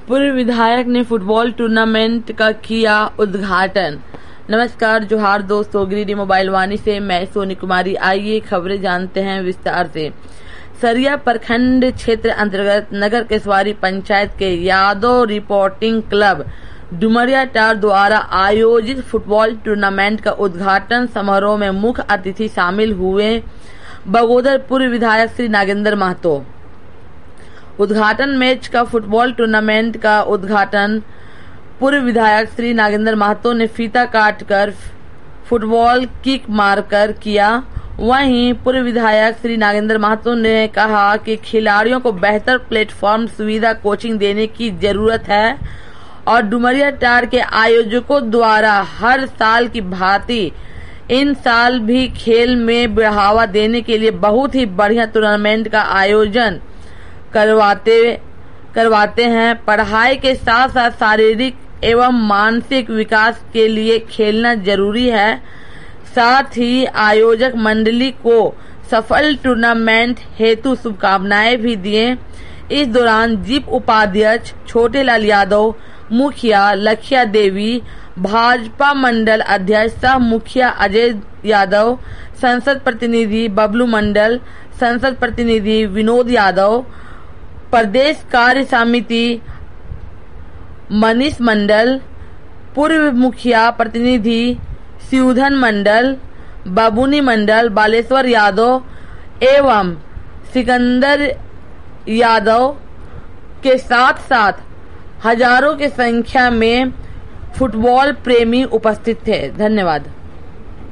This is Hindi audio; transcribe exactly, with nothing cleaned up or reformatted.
पूर्व विधायक ने फुटबॉल टूर्नामेंट का किया उद्घाटन। नमस्कार, जोहार दोस्तों, गिरिडीह मोबाइल वाणी से मैं सोनी कुमारी। आइए खबरें जानते हैं विस्तार से। सरिया प्रखंड क्षेत्र अंतर्गत नगर केसवारी पंचायत के यादव रिपोर्टिंग क्लब डुमरिया टार द्वारा आयोजित फुटबॉल टूर्नामेंट का उद्घाटन समारोह में मुख्य अतिथि शामिल हुए बगोदर पूर्व विधायक श्री नागेंद्र महतो। उद्घाटन मैच का फुटबॉल टूर्नामेंट का उद्घाटन पूर्व विधायक श्री नागेंद्र महतो ने फीता काटकर फुटबॉल किक मारकर किया। वहीं पूर्व विधायक श्री नागेंद्र महतो ने कहा कि खिलाड़ियों को बेहतर प्लेटफॉर्म सुविधा कोचिंग देने की जरूरत है और डुमरिया टार के आयोजकों द्वारा हर साल की भांति इन साल भी खेल में बढ़ावा देने के लिए बहुत ही बढ़िया टूर्नामेंट का आयोजन करवाते करवाते हैं। पढ़ाई के साथ साथ शारीरिक एवं मानसिक विकास के लिए खेलना जरूरी है। साथ ही आयोजक मंडली को सफल टूर्नामेंट हेतु शुभकामनाएं भी दिए। इस दौरान जीप उपाध्यक्ष छोटे लाल यादव, मुखिया लखिया देवी, भाजपा मंडल अध्यक्ष सह मुखिया अजय यादव, संसद प्रतिनिधि बबलू मंडल, संसद प्रतिनिधि विनोद यादव, प्रदेश कार्य समिति मनीष मंडल, पूर्व मुखिया प्रतिनिधि शिवधन मंडल, बाबूनी मंडल, बालेश्वर यादव एवं सिकंदर यादव के साथ साथ हजारों की संख्या में फुटबॉल प्रेमी उपस्थित थे। धन्यवाद।